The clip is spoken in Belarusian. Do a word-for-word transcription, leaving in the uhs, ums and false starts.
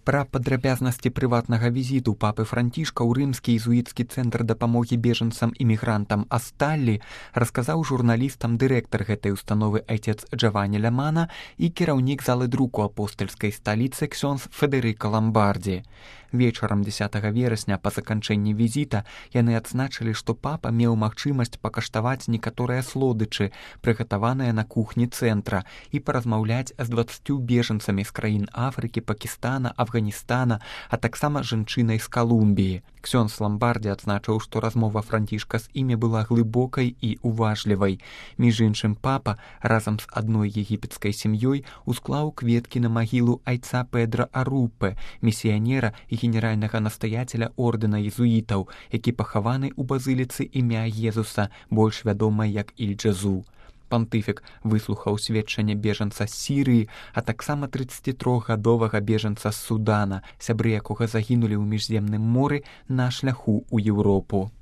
Пра падрабязнасці прыватнага візіту папы Францішка ў рымскі езуіцкі цэнтр дапамогі бежанцам-імігрантам Асталлі расказаў журналістам дырэктар гэтай установы айцец Джавані Лямана і кіраўнік залы друку апостальскай сталіцы ксёндз Федэрыка Ламбардзі. Вечарам дзесятага верасня па заканчэнні візіта яны адзначылі, што папа меў магчымасць пакаштаваць некаторыя слодычы, прыгатаваныя на кухні цэнтра, і паразмаўляць з дваццаццю бежанцамі з краін Афрыкі, Пакістана, Афганістана, а таксама жанчынай з Калумбіі. Ксёндз Ламбардзі адзначыў, што размова Францішка з імі была глыбокай і уважлівай. Між іншым, папа разам з адной егіпецкай сям'ёй усклаў кветкі на магілу айца Педра Арупе, місіянера і генеральнага настаяцеля ордэна езуітаў, які пахаваны ў базыліцы імя Езуса, больш вядомай як Іль-Джазу. Пантыфік выслухаў сведчанне бежанца з Сірыі, а таксама трыццацітрохгадовага бежанца з Судана, сябры якога загінулі ў міжземным моры на шляху ў Еўропу.